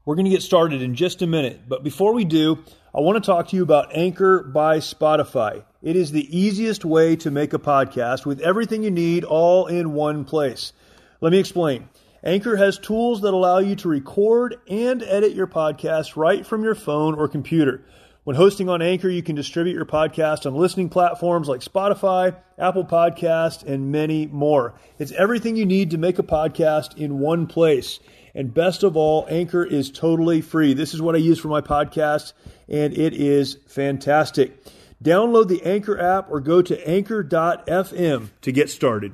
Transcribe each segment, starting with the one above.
We're going to get started in just a minute, but before we do, I want to talk to you about Anchor by Spotify. It is the easiest way to make a podcast with everything you need all in one place. Let me explain. Anchor has tools that allow you to record and edit your podcast right from your phone or computer. When hosting on Anchor, you can distribute your podcast on listening platforms like Spotify, Apple Podcasts, and many more. It's everything you need to make a podcast in one place. And best of all, Anchor is totally free. This is what I use for my podcast, and it is fantastic. Download the Anchor app or go to anchor.fm to get started.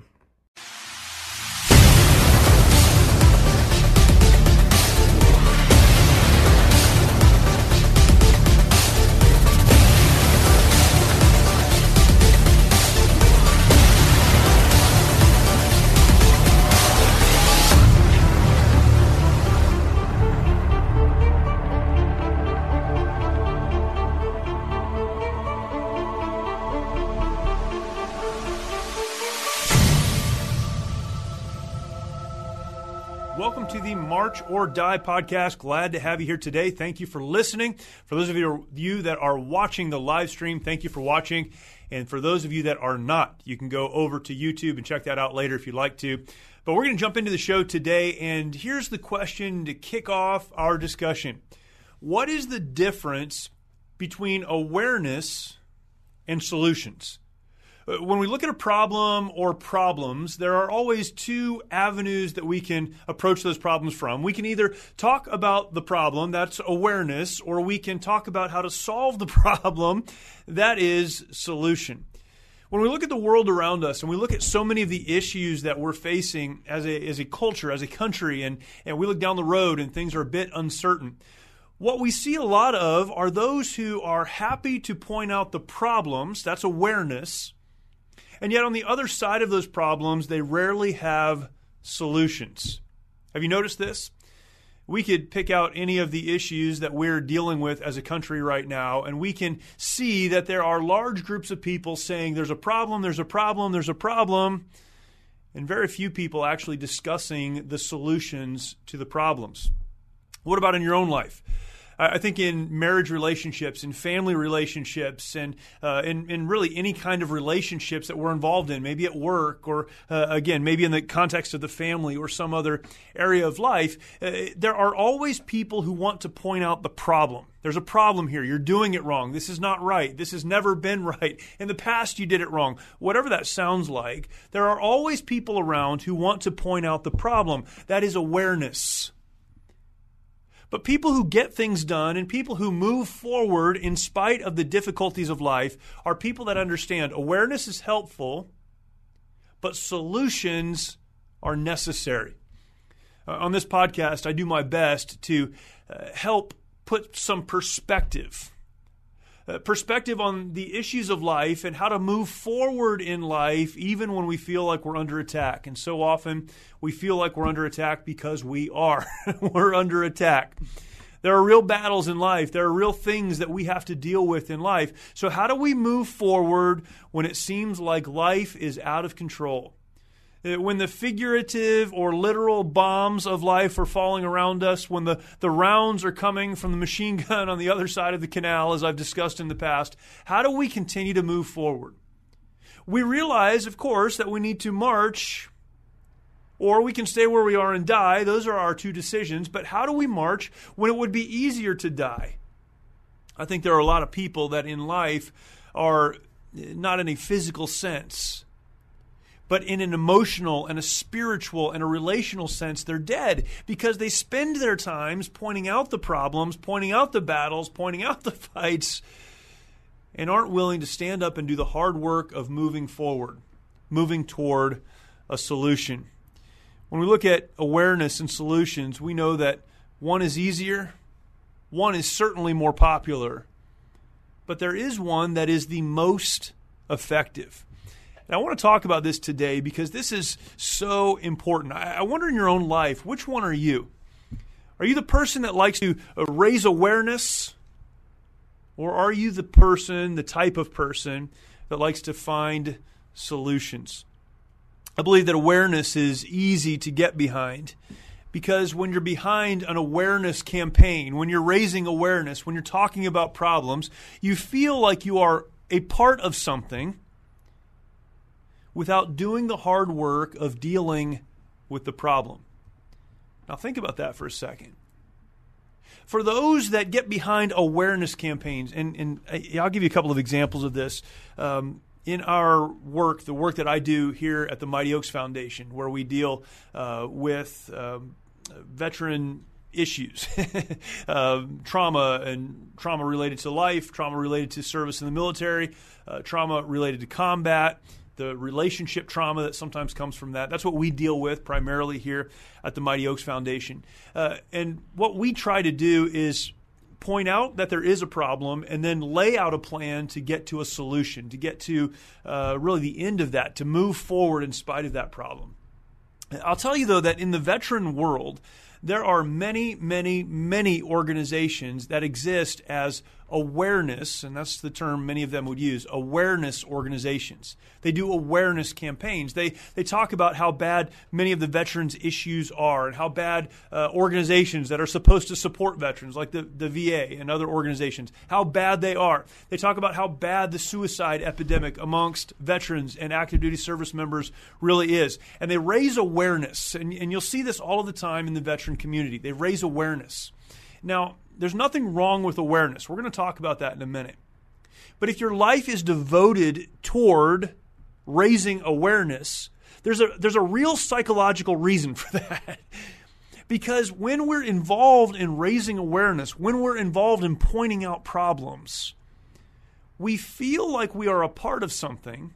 Welcome to the March or Die podcast. Glad to have you here today. Thank you for listening. For those of you that are watching the live stream, thank you for watching. And for those of you that are not, you can go over to YouTube and check that out later if you'd like to. But we're going to jump into the show today, and here's the question to kick off our discussion. What is the difference between awareness and solutions? When we look at a problem or problems, there are always two avenues that we can approach those problems from. We can either talk about the problem, that's awareness, or we can talk about how to solve the problem, that is solution. When we look at the world around us and we look at so many of the issues that we're facing as a culture, as a country, and we look down the road and things are a bit uncertain, what we see a lot of are those who are happy to point out the problems, that's awareness. And yet on the other side of those problems, they rarely have solutions. Have you noticed this? We could pick out any of the issues that we're dealing with as a country right now, and we can see that there are large groups of people saying there's a problem, there's a problem, there's a problem, and very few people actually discussing the solutions to the problems. What about in your own life? I think in marriage relationships, in family relationships, and in really any kind of relationships that we're involved in, maybe at work or, again, maybe in the context of the family or some other area of life, there are always people who want to point out the problem. There's a problem here. You're doing it wrong. This is not right. This has never been right. In the past, you did it wrong. Whatever that sounds like, there are always people around who want to point out the problem. That is awareness. But people who get things done and people who move forward in spite of the difficulties of life are people that understand awareness is helpful, but solutions are necessary. On this podcast, I do my best to help put some perspective on the issues of life and how to move forward in life even when we feel like we're under attack. And so often we feel like we're under attack because we are. We're under attack. There are real battles in life. There are real things that we have to deal with in life. So how do we move forward when it seems like life is out of control? When the figurative or literal bombs of life are falling around us, when the rounds are coming from the machine gun on the other side of the canal, as I've discussed in the past, how do we continue to move forward? We realize, of course, that we need to march, or we can stay where we are and die. Those are our two decisions. But how do we march when it would be easier to die? I think there are a lot of people that in life are not in a physical sense, but in an emotional and a spiritual and a relational sense, they're dead because they spend their times pointing out the problems, pointing out the battles, pointing out the fights, and aren't willing to stand up and do the hard work of moving forward, moving toward a solution. When we look at awareness and solutions, we know that one is easier, one is certainly more popular, but there is one that is the most effective. And I want to talk about this today because this is so important. I wonder in your own life, which one are you? Are you the person that likes to raise awareness? Or are you the person, the type of person that likes to find solutions? I believe that awareness is easy to get behind Because when you're behind an awareness campaign, when you're raising awareness, when you're talking about problems, you feel like you are a part of something without doing the hard work of dealing with the problem. Now think about that for a second. For those that get behind awareness campaigns, and I'll give you a couple of examples of this. In our work, the work that I do here at the Mighty Oaks Foundation, where we deal with veteran issues, trauma related to life, trauma related to service in the military, trauma related to combat, the relationship trauma that sometimes comes from that. That's what we deal with primarily here at the Mighty Oaks Foundation. And what we try to do is point out that there is a problem and then lay out a plan to get to a solution, to get to really the end of that, to move forward in spite of that problem. I'll tell you, though, that in the veteran world, there are many, many, many organizations that exist as awareness, and that's the term many of them would use, awareness organizations. They do awareness campaigns. They talk about how bad many of the veterans' issues are and how bad organizations that are supposed to support veterans, like the VA and other organizations, how bad they are. They talk about how bad the suicide epidemic amongst veterans and active duty service members really is. And they raise awareness, and you'll see this all of the time in the veteran community. They raise awareness. Now, there's nothing wrong with awareness. We're going to talk about that in a minute. But if your life is devoted toward raising awareness, there's a real psychological reason for that. Because when we're involved in raising awareness, when we're involved in pointing out problems, we feel like we are a part of something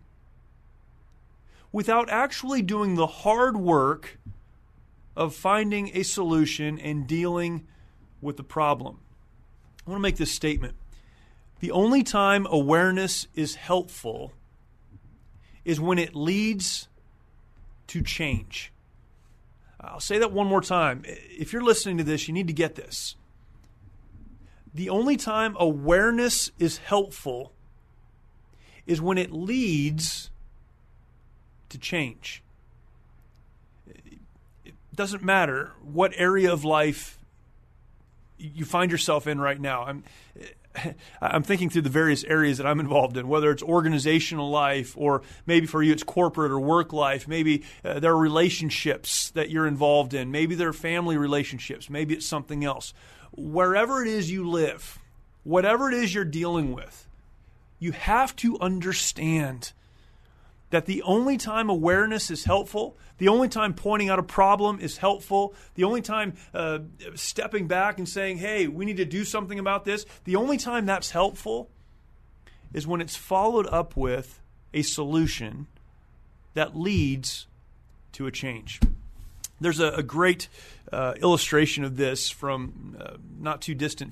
without actually doing the hard work of finding a solution and dealing with the problem. I want to make this statement. The only time awareness is helpful is when it leads to change. I'll say that one more time. If you're listening to this, you need to get this. The only time awareness is helpful is when it leads to change. It doesn't matter what area of life you find yourself in right now. I'm thinking through the various areas that I'm involved in, whether it's organizational life or maybe for you it's corporate or work life. Maybe there are relationships that you're involved in. Maybe there are family relationships. Maybe it's something else. Wherever it is you live, whatever it is you're dealing with, you have to understand that the only time awareness is helpful, the only time pointing out a problem is helpful, the only time stepping back and saying, hey, we need to do something about this, the only time that's helpful is when it's followed up with a solution that leads to a change. There's a great illustration of this from the not too distant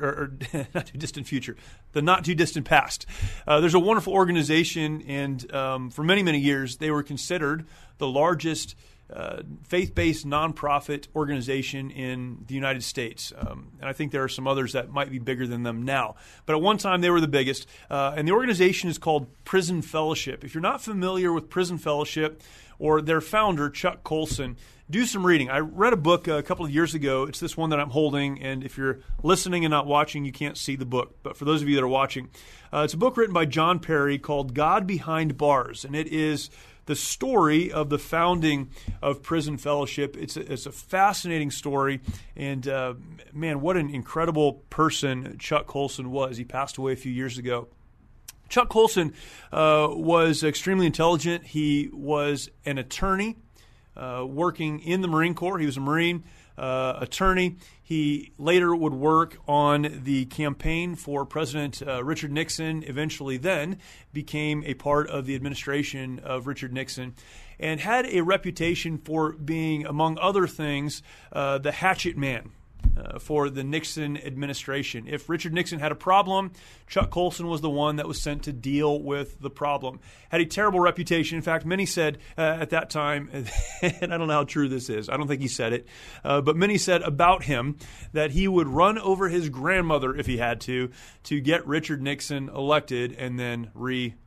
past. There's a wonderful organization, and for many, many years, they were considered the largest faith-based nonprofit organization in the United States. And I think there are some others that might be bigger than them now. But at one time, they were the biggest. And the organization is called Prison Fellowship. If you're not familiar with Prison Fellowship or their founder, Chuck Colson, do some reading. I read a book a couple of years ago. It's this one that I'm holding, and if you're listening and not watching, you can't see the book. But for those of you that are watching, it's a book written by John Perry called God Behind Bars, and it is the story of the founding of Prison Fellowship. It's a fascinating story, and man, what an incredible person Chuck Colson was. He passed away a few years ago. Chuck Colson was extremely intelligent. He was an attorney working in the Marine Corps. He was a Marine attorney. He later would work on the campaign for President Richard Nixon, eventually then became a part of the administration of Richard Nixon, and had a reputation for being, among other things, the hatchet man for the Nixon administration. If Richard Nixon had a problem, Chuck Colson was the one that was sent to deal with the problem. Had a terrible reputation. In fact, many said at that time, and I don't know how true this is, I don't think he said it, but many said about him that he would run over his grandmother if he had to get Richard Nixon elected and then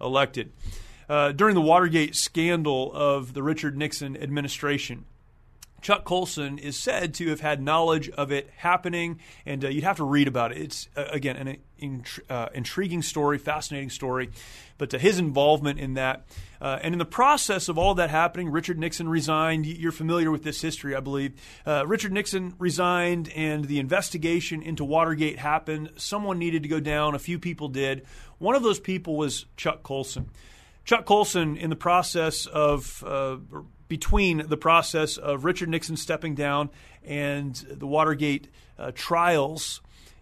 re-elected. During the Watergate scandal of the Richard Nixon administration, Chuck Colson is said to have had knowledge of it happening, and you'd have to read about it. It's, again, an intriguing story, fascinating story, but his involvement in that. And in the process of all that happening, Richard Nixon resigned. You're familiar with this history, I believe. Richard Nixon resigned, and the investigation into Watergate happened. Someone needed to go down. A few people did. One of those people was Chuck Colson. Chuck Colson, in the process of between the process of Richard Nixon stepping down and the Watergate trials,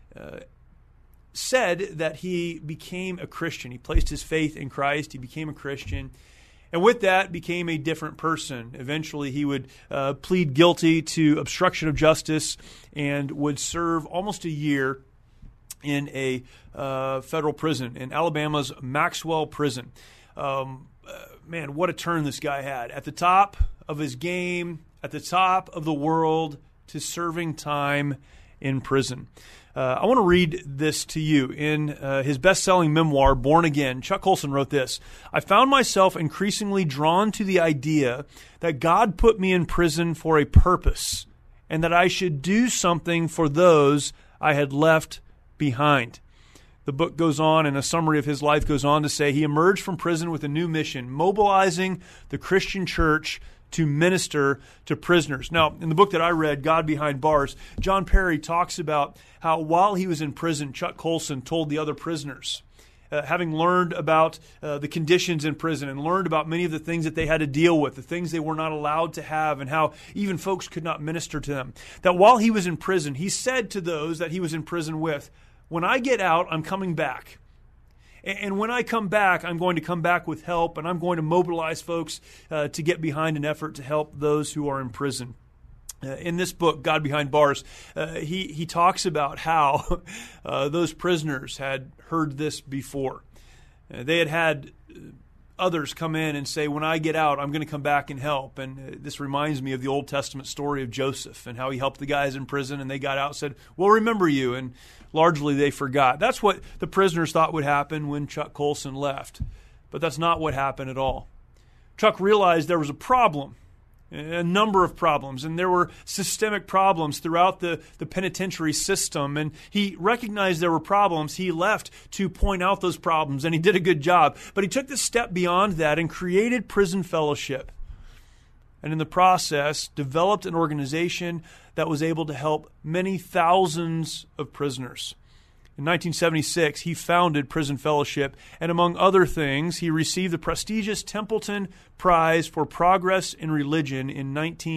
said that he became a Christian. He placed his faith in Christ. He became a Christian. And with that, became a different person. Eventually, he would plead guilty to obstruction of justice and would serve almost a year in a federal prison, in Alabama's Maxwell Prison. Man, what a turn this guy had. At the top of his game, at the top of the world, to serving time in prison. I want to read this to you. In his best-selling memoir, Born Again, Chuck Colson wrote this: "I found myself increasingly drawn to the idea that God put me in prison for a purpose, and that I should do something for those I had left behind." The book goes on, and a summary of his life goes on to say he emerged from prison with a new mission, mobilizing the Christian church to minister to prisoners. Now, in the book that I read, God Behind Bars, John Perry talks about how while he was in prison, Chuck Colson told the other prisoners, having learned about the conditions in prison and learned about many of the things that they had to deal with, the things they were not allowed to have, and how even folks could not minister to them, that while he was in prison, he said to those that he was in prison with, "When I get out, I'm coming back. And when I come back, I'm going to come back with help, and I'm going to mobilize folks to get behind an effort to help those who are in prison." In this book, God Behind Bars, he talks about how those prisoners had heard this before. They had others come in and say, "When I get out, I'm going to come back and help." And this reminds me of the Old Testament story of Joseph and how he helped the guys in prison, and they got out and said, "We'll remember you." And largely they forgot. That's what the prisoners thought would happen when Chuck Colson left. But that's not what happened at all. Chuck realized there was a problem, a number of problems, and there were systemic problems throughout the penitentiary system. And he recognized there were problems. He left to point out those problems, and he did a good job. But he took the step beyond that and created Prison Fellowship. And in the process, developed an organization that was able to help many thousands of prisoners. In 1976, he founded Prison Fellowship, and among other things, he received the prestigious Templeton Prize for Progress in Religion in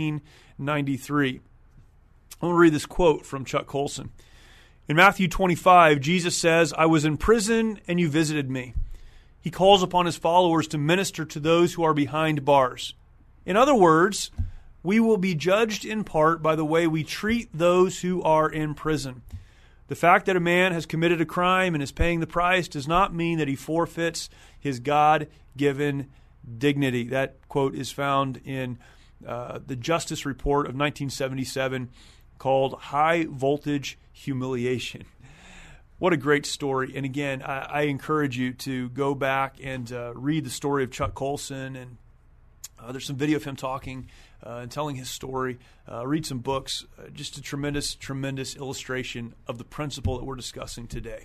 1993. I want to read this quote from Chuck Colson. In Matthew 25, Jesus says, "I was in prison and you visited me." He calls upon his followers to minister to those who are behind bars. In other words, we will be judged in part by the way we treat those who are in prison. The fact that a man has committed a crime and is paying the price does not mean that he forfeits his God-given dignity. That quote is found in the Justice Report of 1977 called High Voltage Humiliation. What a great story. And again, I encourage you to go back and read the story of Chuck Colson, and there's some video of him talking and telling his story. Read some books. Just a tremendous, tremendous illustration of the principle that we're discussing today.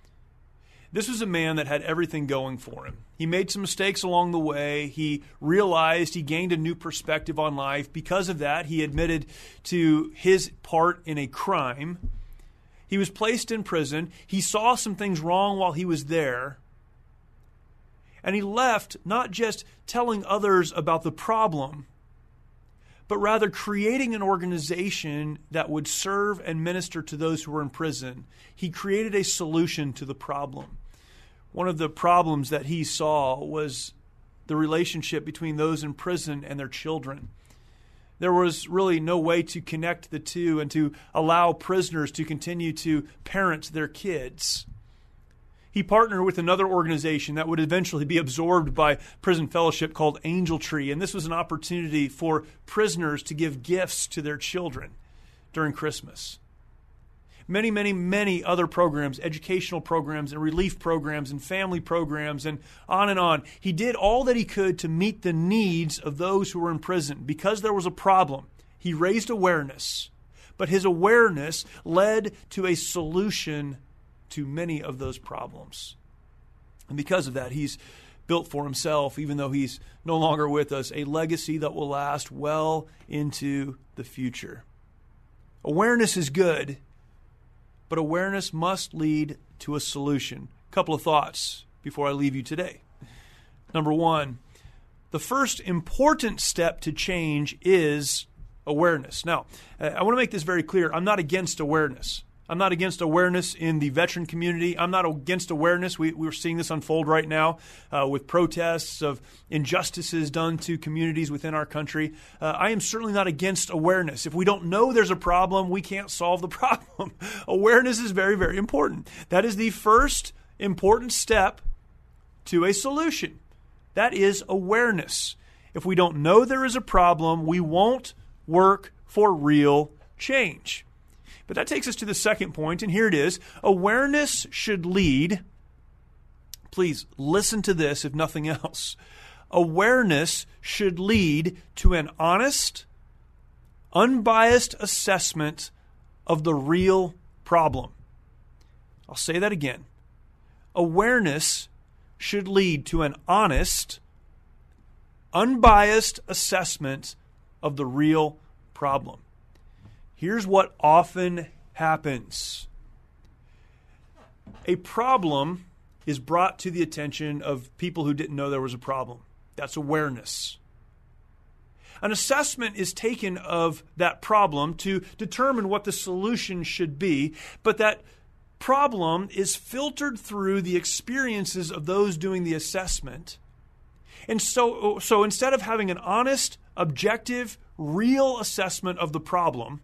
This was a man that had everything going for him. He made some mistakes along the way. He realized he gained a new perspective on life. Because of that, he admitted to his part in a crime. He was placed in prison. He saw some things wrong while he was there. And he left not just telling others about the problem, but rather creating an organization that would serve and minister to those who were in prison. He created a solution to the problem. One of the problems that he saw was the relationship between those in prison and their children. There was really no way to connect the two and to allow prisoners to continue to parent their kids. He partnered with another organization that would eventually be absorbed by Prison Fellowship called Angel Tree, and this was an opportunity for prisoners to give gifts to their children during Christmas. Many, many, many other programs, educational programs and relief programs and family programs and on and on. He did all that he could to meet the needs of those who were in prison. Because there was a problem, He raised awareness, but his awareness led to a solution to many of those problems. And because of that, he's built for himself, even though he's no longer with us, a legacy that will last well into the future. Awareness is good, but awareness must lead to a solution. A couple of thoughts before I leave you today. Number one, the first important step to change is awareness. Now, I want to make this very clear. I'm not against awareness. I'm not against awareness in the veteran community. I'm not against awareness. We're seeing this unfold right now with protests of injustices done to communities within our country. I am certainly not against awareness. If we don't know there's a problem, we can't solve the problem. Awareness is very, very important. That is the first important step to a solution. That is awareness. If we don't know there is a problem, we won't work for real change. But that takes us to the second point, and here it is. Awareness should lead, please listen to this if nothing else. Awareness should lead to an honest, unbiased assessment of the real problem. I'll say that again. Awareness should lead to an honest, unbiased assessment of the real problem. Here's what often happens. A problem is brought to the attention of people who didn't know there was a problem. That's awareness. An assessment is taken of that problem to determine what the solution should be, but that problem is filtered through the experiences of those doing the assessment. And so instead of having an honest, objective, real assessment of the problem,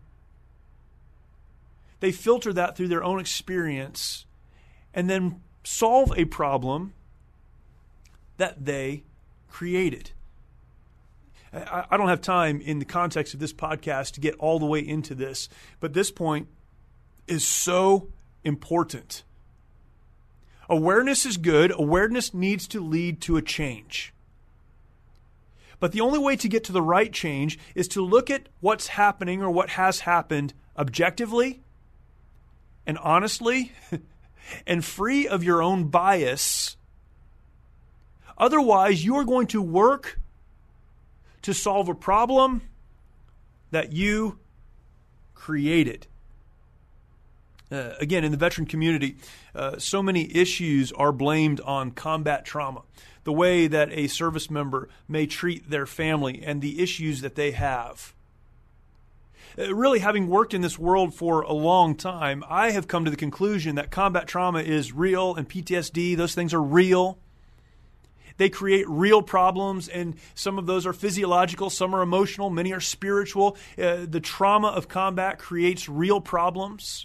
they filter that through their own experience and then solve a problem that they created. I don't have time in the context of this podcast to get all the way into this, but this point is so important. Awareness is good. Awareness needs to lead to a change. But the only way to get to the right change is to look at what's happening or what has happened objectively and honestly and free of your own bias. Otherwise, you are going to work to solve a problem that you created. Again, in the veteran community, so many issues are blamed on combat trauma. The way that a service member may treat their family and the issues that they have. Really, having worked in this world for a long time, I have come to the conclusion that combat trauma is real and PTSD, those things are real. They create real problems, and some of those are physiological, some are emotional, many are spiritual. The trauma of combat creates real problems.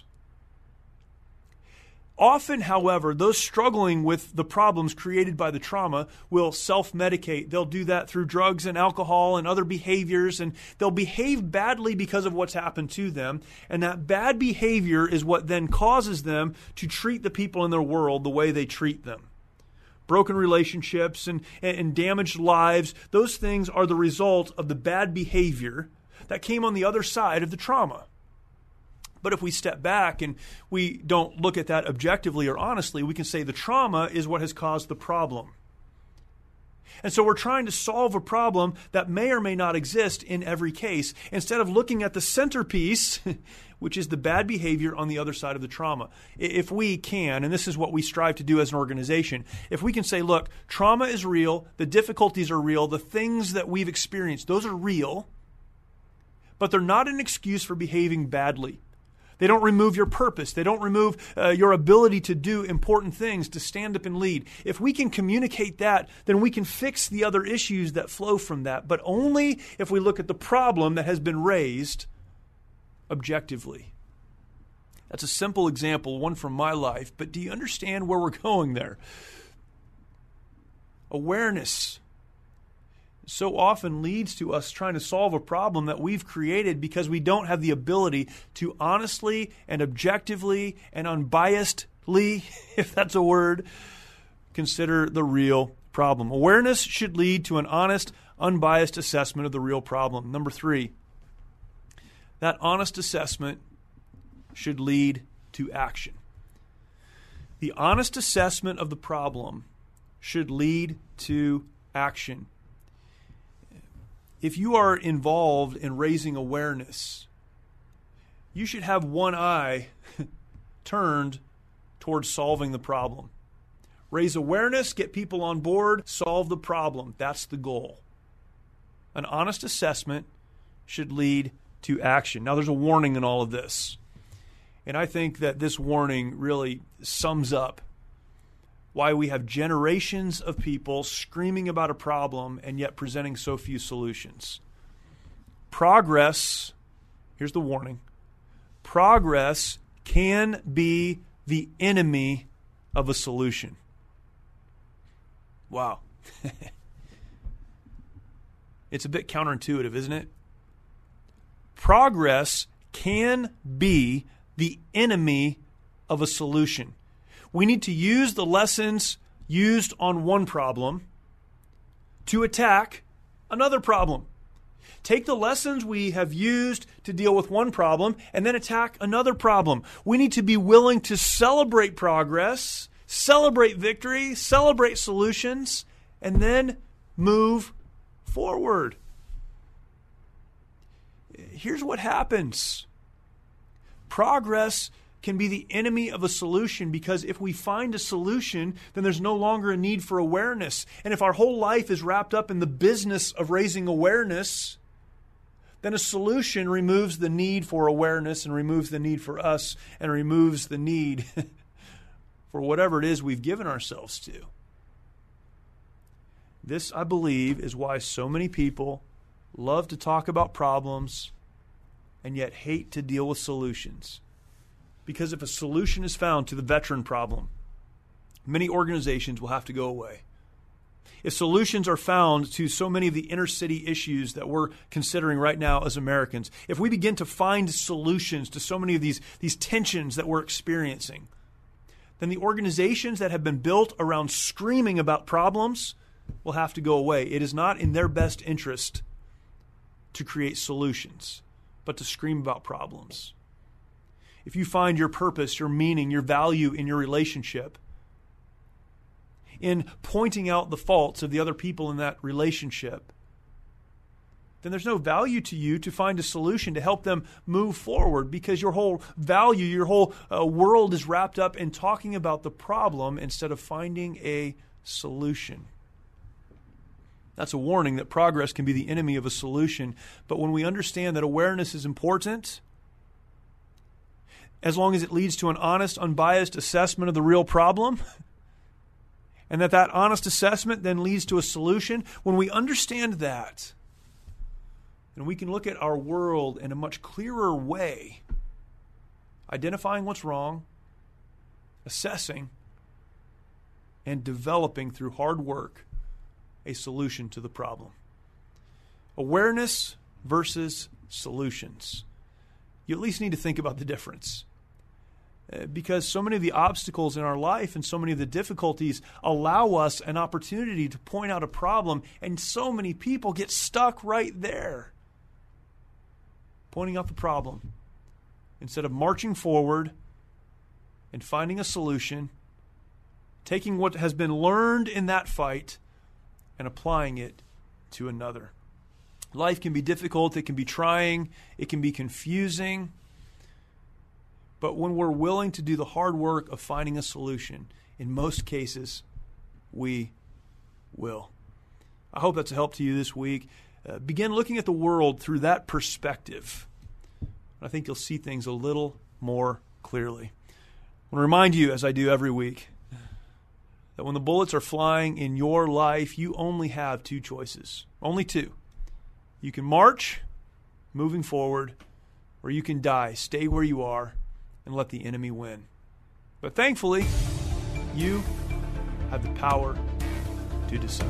Often, however, those struggling with the problems created by the trauma will self-medicate. They'll do that through drugs and alcohol and other behaviors, and they'll behave badly because of what's happened to them. And that bad behavior is what then causes them to treat the people in their world the way they treat them. Broken relationships and damaged lives, those things are the result of the bad behavior that came on the other side of the trauma. But if we step back and we don't look at that objectively or honestly, we can say the trauma is what has caused the problem. And so we're trying to solve a problem that may or may not exist in every case, instead of looking at the centerpiece, which is the bad behavior on the other side of the trauma. If we can, and this is what we strive to do as an organization, if we can say, look, trauma is real, the difficulties are real, the things that we've experienced, those are real, but they're not an excuse for behaving badly. They don't remove your purpose. They don't remove your ability to do important things, to stand up and lead. If we can communicate that, then we can fix the other issues that flow from that, but only if we look at the problem that has been raised objectively. That's a simple example, one from my life, but do you understand where we're going there? Awareness so often leads to us trying to solve a problem that we've created because we don't have the ability to honestly and objectively and unbiasedly, if that's a word, consider the real problem. Awareness should lead to an honest, unbiased assessment of the real problem. Number 3, that honest assessment should lead to action. The honest assessment of the problem should lead to action. If you are involved in raising awareness, you should have one eye turned towards solving the problem. Raise awareness, get people on board, solve the problem. That's the goal. An honest assessment should lead to action. Now, there's a warning in all of this. And I think that this warning really sums up why we have generations of people screaming about a problem and yet presenting so few solutions. Progress, here's the warning, progress can be the enemy of a solution. Wow. It's a bit counterintuitive, isn't it? Progress can be the enemy of a solution. We need to use the lessons used on one problem to attack another problem. Take the lessons we have used to deal with one problem and then attack another problem. We need to be willing to celebrate progress, celebrate victory, celebrate solutions, and then move forward. Here's what happens. Progress can be the enemy of a solution because if we find a solution, then there's no longer a need for awareness. And if our whole life is wrapped up in the business of raising awareness, then a solution removes the need for awareness and removes the need for us and removes the need for whatever it is we've given ourselves to. This, I believe, is why so many people love to talk about problems and yet hate to deal with solutions. Because if a solution is found to the veteran problem, many organizations will have to go away. If solutions are found to so many of the inner city issues that we're considering right now as Americans, if we begin to find solutions to so many of these tensions that we're experiencing, then the organizations that have been built around screaming about problems will have to go away. It is not in their best interest to create solutions, but to scream about problems. If you find your purpose, your meaning, your value in your relationship in pointing out the faults of the other people in that relationship, then there's no value to you to find a solution to help them move forward because your whole value, your whole world is wrapped up in talking about the problem instead of finding a solution. That's a warning that progress can be the enemy of a solution. But when we understand that awareness is important, as long as it leads to an honest, unbiased assessment of the real problem, and that honest assessment then leads to a solution, when we understand that, then we can look at our world in a much clearer way, identifying what's wrong, assessing, and developing through hard work a solution to the problem. Awareness versus solutions. You at least need to think about the difference. Because so many of the obstacles in our life and so many of the difficulties allow us an opportunity to point out a problem, and so many people get stuck right there, pointing out the problem, instead of marching forward and finding a solution, taking what has been learned in that fight and applying it to another. Life can be difficult, it can be trying, it can be confusing. But when we're willing to do the hard work of finding a solution, in most cases, we will. I hope that's a help to you this week. Begin looking at the world through that perspective. I think you'll see things a little more clearly. I want to remind you, as I do every week, that when the bullets are flying in your life, you only have two choices. Only two. You can march, moving forward, or you can die, stay where you are, and let the enemy win. But thankfully, you have the power to decide.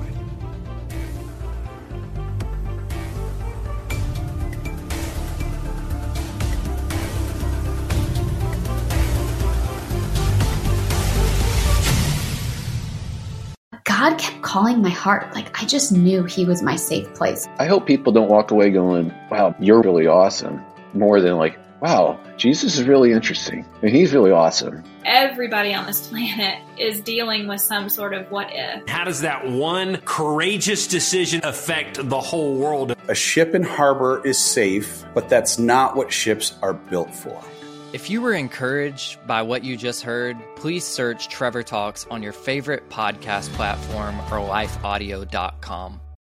God kept calling my heart. Like, I just knew He was my safe place. I hope people don't walk away going, wow, you're really awesome. more than like, wow, Jesus is really interesting and he's really awesome. Everybody on this planet is dealing with some sort of what if. How does that one courageous decision affect the whole world? A ship in harbor is safe, but that's not what ships are built for. If you were encouraged by what you just heard, please search Trevor Talks on your favorite podcast platform or lifeaudio.com.